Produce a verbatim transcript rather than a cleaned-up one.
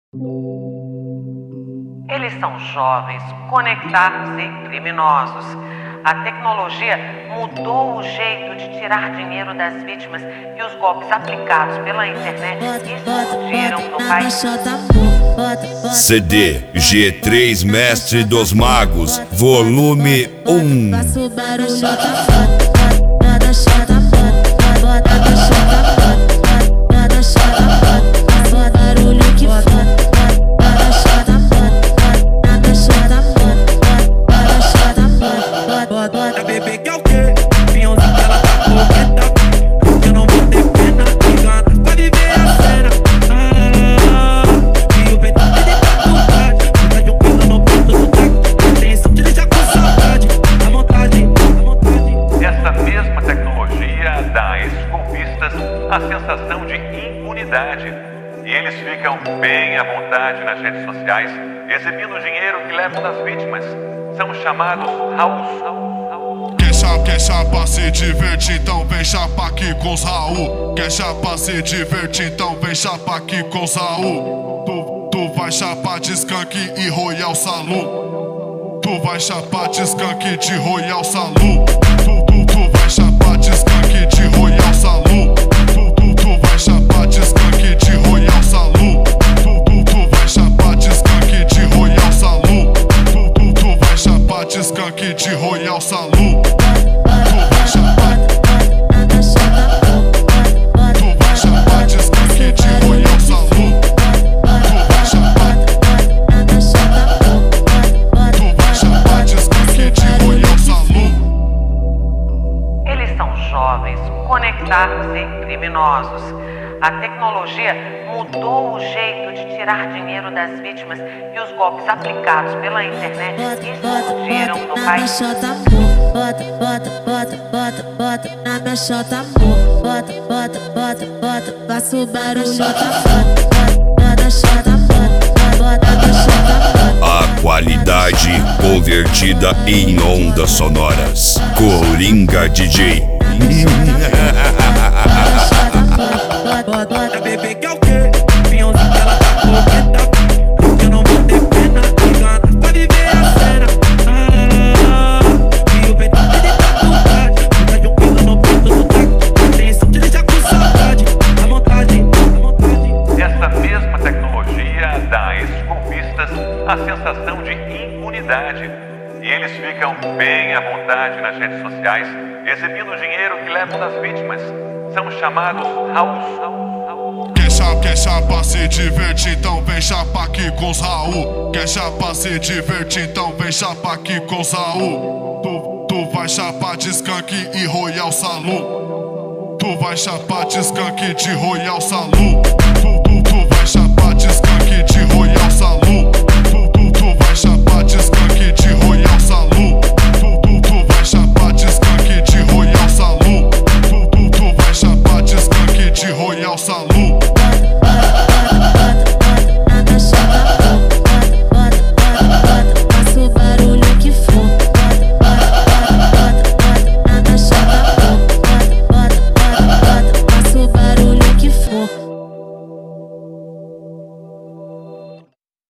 Eles são jovens, conectados e criminosos. A tecnologia mudou o jeito de tirar dinheiro das vítimas e os golpes aplicados pela internet explodiram no país. C D G três Mestre dos Magos, volume um. A bebê quer o quê? Pinhãozinho que ela tá coqueta. Eu não vou ter pena, engana pra viver a cena. Ah, e o peito dele tá com vontade. Vontade um pelo no ponto do taco. Atenção de deixar com saudade. A vontade, a vontade. Essa mesma tecnologia dá a esses golpistas a sensação de impunidade. E eles ficam bem à vontade nas redes sociais, exibindo o dinheiro que levam das vítimas. São chamados Raul. Quer chapa, quer chapa se divertir, então vem chapa aqui com os Raul. Quer chapa se divertir, então vem chapa aqui com os Raul. Tu, tu vai chapar de skunk e Royal Salu. Tu vai chapar de skunk de Royal Salu. Tu, tu, tu vai chapar de skunk de Royal Salu. Tu, tu, tu vai chapar de skunk de Royal Salu. Tu, tu, tu vai chapar de skunk de Royal Salu. Tu, tu, tu vai chapar de skunk de Royal Salu. Tu vai chapar. Tu vai chapar de skunk de Royal Salu. Tu vai chapar. Tu vai chapar de skunk de Royal Salu. Eles são jovens, conectados e criminosos. A tecnologia mudou o jeito de tirar dinheiro das vítimas e os golpes aplicados pela internet explodiram no país. Bota, bota, bota, bota, bota na minha chota, amor. Bota, bota, bota, bota, faço barulho, chota, bota, bota, chota, bota, bota, bota, chota, bota. A qualidade convertida em ondas sonoras. Coringa D J. A bebê quer o quê? Pinhãozinho que ela tá coqueta. Eu não vou ter pena, engana pra viver a cena. Ah, e o peito dele tá com vontade. Vontade um pelo no ponto do taco. Atenção de deixar com saudade. A vontade, a vontade. Essa mesma tecnologia dá a esses golpistas a sensação de impunidade. E eles ficam bem à vontade nas redes sociais, exibindo o dinheiro que levam das vítimas. São chamados Raul. Quer chapa, quer chapa se divertir, então vem chapa aqui com os Raul. Quer chapa se divertir, então vem chapa aqui com os Raul. Tu, tu vai chapar de skunk e Royal Salu. Tu vai chapar de skunk de Royal Salu. Tu, tu, tu vai chapar de skunk de Royal